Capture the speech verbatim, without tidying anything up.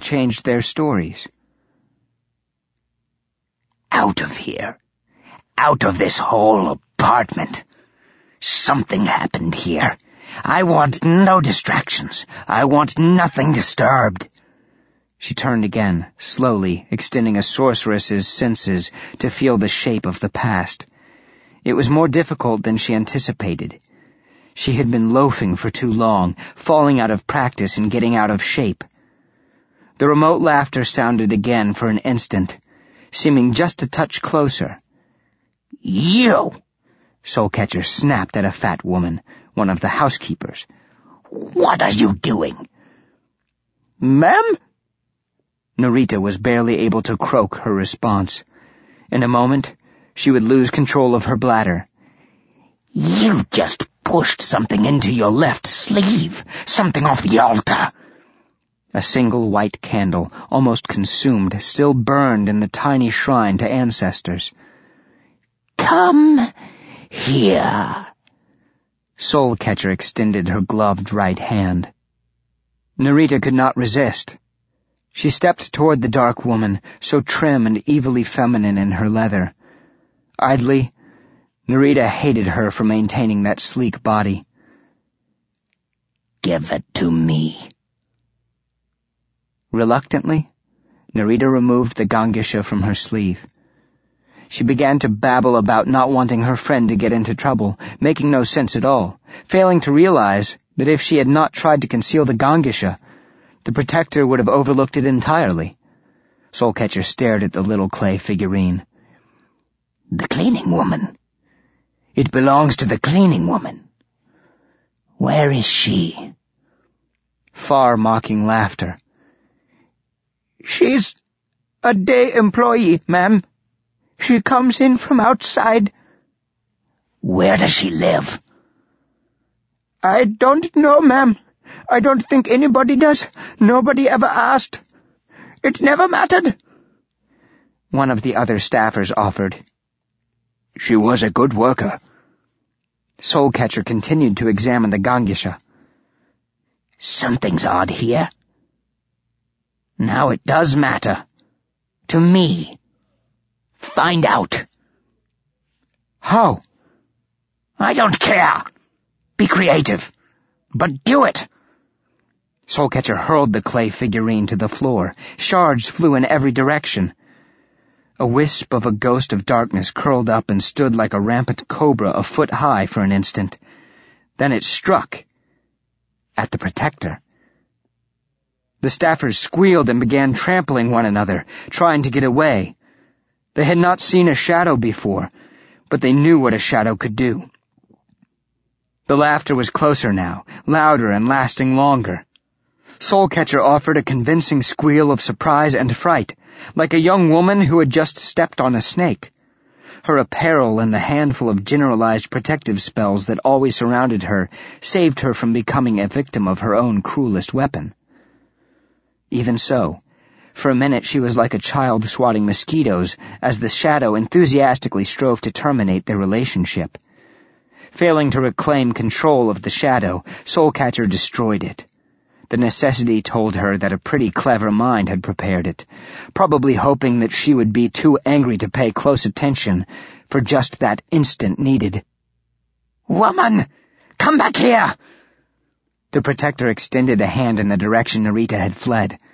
changed their stories. Out of here. Out of this whole apartment. Something happened here. I want no distractions. I want nothing disturbed. She turned again, slowly, extending a sorceress's senses to feel the shape of the past. It was more difficult than she anticipated. She had been loafing for too long, falling out of practice and getting out of shape. The remote laughter sounded again for an instant, seeming just a touch closer. You! Soulcatcher snapped at a fat woman, one of the housekeepers. What are you doing? Ma'am? Narita was barely able to croak her response. In a moment, she would lose control of her bladder. You just pushed something into your left sleeve, something off the altar. A single white candle, almost consumed, still burned in the tiny shrine to ancestors. Come here. Soulcatcher extended her gloved right hand. Narita could not resist. She stepped toward the dark woman, so trim and evilly feminine in her leather. Idly, Narita hated her for maintaining that sleek body. Give it to me. Reluctantly, Narita removed the gangisha from her sleeve. She began to babble about not wanting her friend to get into trouble, making no sense at all, failing to realize that if she had not tried to conceal the gangisha, the protector would have overlooked it entirely. Soulcatcher stared at the little clay figurine. The cleaning woman. It belongs to the cleaning woman. Where is she? Far mocking laughter. She's a day employee, ma'am. She comes in from outside. Where does she live? I don't know, ma'am. I don't think anybody does. Nobody ever asked. It never mattered. One of the other staffers offered. She was a good worker. Soulcatcher continued to examine the gangisha. Something's odd here. Now it does matter. To me. Find out. How? I don't care. Be creative. But do it. Soulcatcher hurled the clay figurine to the floor. Shards flew in every direction. A wisp of a ghost of darkness curled up and stood like a rampant cobra a foot high for an instant. Then it struck. At the protector. The staffers squealed and began trampling one another, trying to get away. They had not seen a shadow before, but they knew what a shadow could do. The laughter was closer now, louder and lasting longer. Soulcatcher offered a convincing squeal of surprise and fright, like a young woman who had just stepped on a snake. Her apparel and the handful of generalized protective spells that always surrounded her saved her from becoming a victim of her own cruelest weapon. Even so, for a minute she was like a child swatting mosquitoes as the shadow enthusiastically strove to terminate their relationship. Failing to reclaim control of the shadow, Soulcatcher destroyed it. The necessity told her that a pretty clever mind had prepared it, probably hoping that she would be too angry to pay close attention for just that instant needed. Woman! Come back here! The protector extended a hand in the direction Narita had fled.